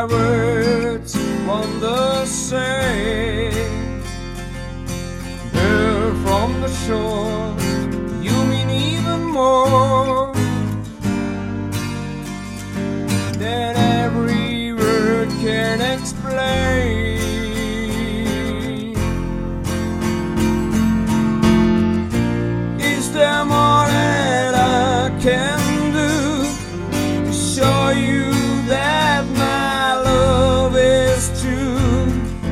our words wonder say. Girl from the shore, you mean even more than every word can explain. Is there more that I can do to show you that my love is true?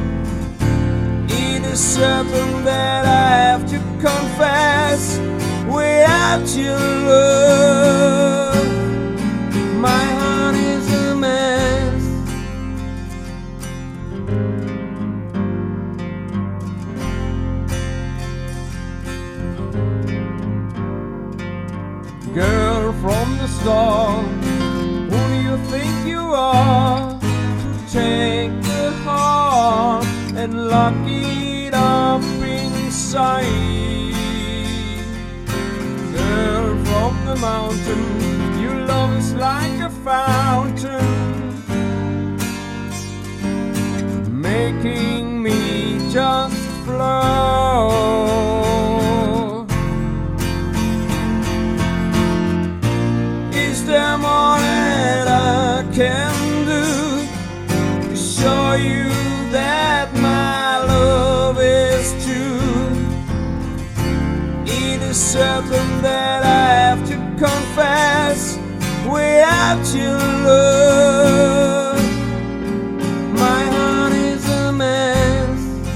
It is certain that I have to confess, without your love, my heart is a mess. Girl from the start, who do you think you are to take the heart and lock it up inside? Girl from the mountain, your love is like a fountain, making me just flow. Is there more that I can do to show you that my love is true? It is certain that I have to confess, without your love, my heart is a mess.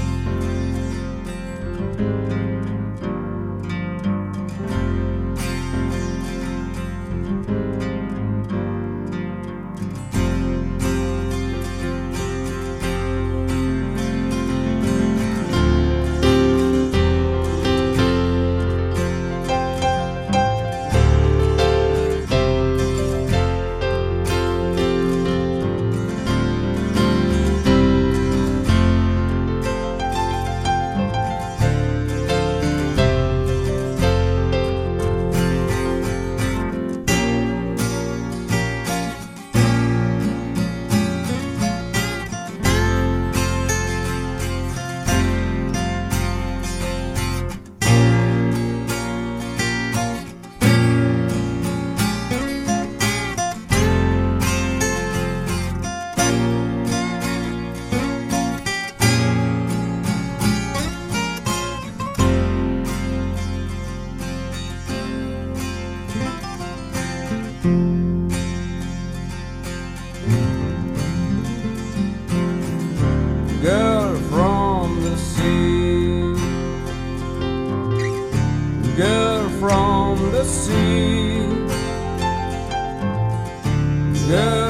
Girl from the sea, girl from the sea, girl